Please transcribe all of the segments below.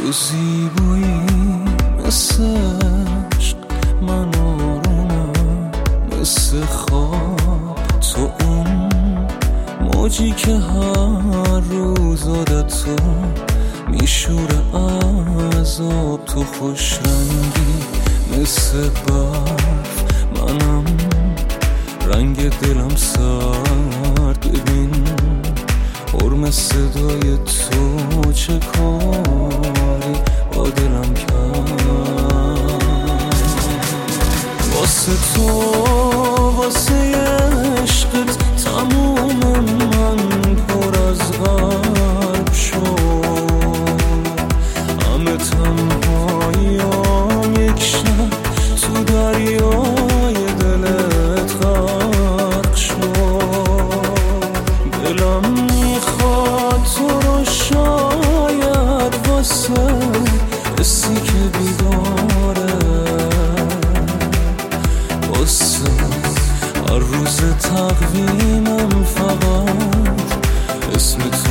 تو زیبایی مثل عشق، من آرومم مثل خواب. تو اون موجی که هر روز عادت تو میشوره عذاب. تو خوش رنگی مثل برف، منم رنگ دلم سرد. ببین حرم صدای تو چه کاری با دلم کرد. واسه تو واسه عشقت تموم من پر از قلب شد. همه تنهاییام یک شب تو دریای دلت غرق شد. دلم میخواد تو رو شاید واسه حسی که بیداره، واسه هر روز تقویمم فقط اسم تو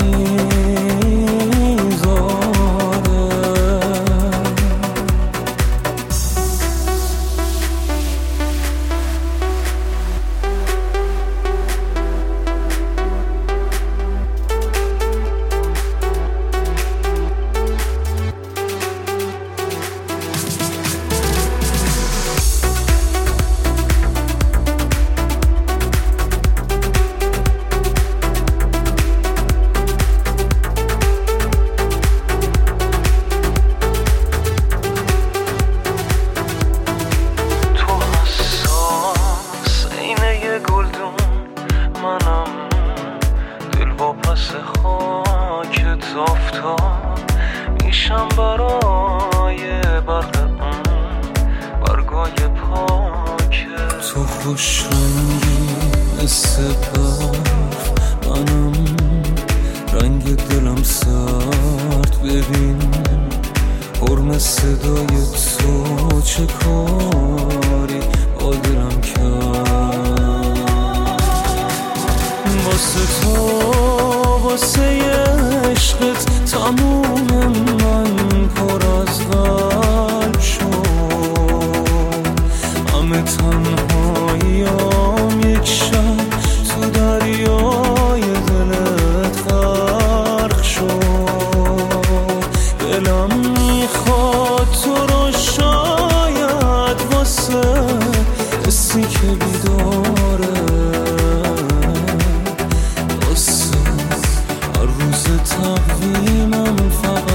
پس خاکت افتاد میشم برای برق اون برگای پاکت. تو خوش رنگی مثل برف، منم رنگ دلم سرد. ببین حرم صدای تو چه کاری با دلم کرد. واسه تو واسه عشقت تموم من پر از قلب شد. همه تنهاییام یک شب تو دریای دلت غرق شد. دلم میخواد تو رو شاید واسه حسی که بیداره، واسه هر روز تقویمم فقط